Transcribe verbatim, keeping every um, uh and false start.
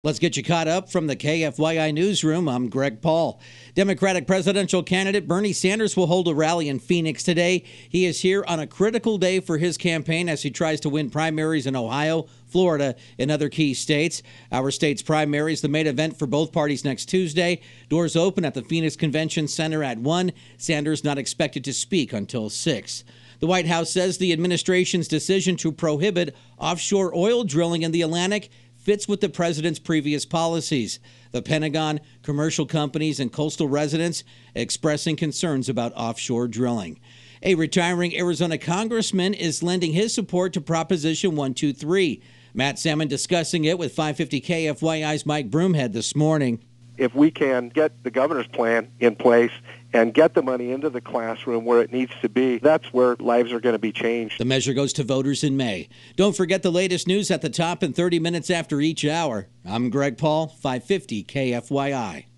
Let's get you caught up from the K F Y I newsroom. I'm Greg Paul. Democratic presidential candidate Bernie Sanders will hold a rally in Phoenix today. He is here on a critical day for his campaign as he tries to win primaries in Ohio, Florida, and other key states. Our state's primaries, the main event for both parties next Tuesday. Doors open at the Phoenix Convention Center at one. Sanders not expected to speak until six. The White House says the administration's decision to prohibit offshore oil drilling in the Atlantic fits with the president's previous policies. The Pentagon, commercial companies, and coastal residents expressing concerns about offshore drilling. A retiring Arizona congressman is lending his support to Proposition one two three. Matt Salmon discussing it with five fifty K F Y I's Mike Broomhead this morning. If we can get the governor's plan in place and get the money into the classroom where it needs to be, that's where lives are going to be changed. The measure goes to voters in May. Don't forget the latest news at the top and thirty minutes after each hour. I'm Greg Paul, five fifty K F Y I.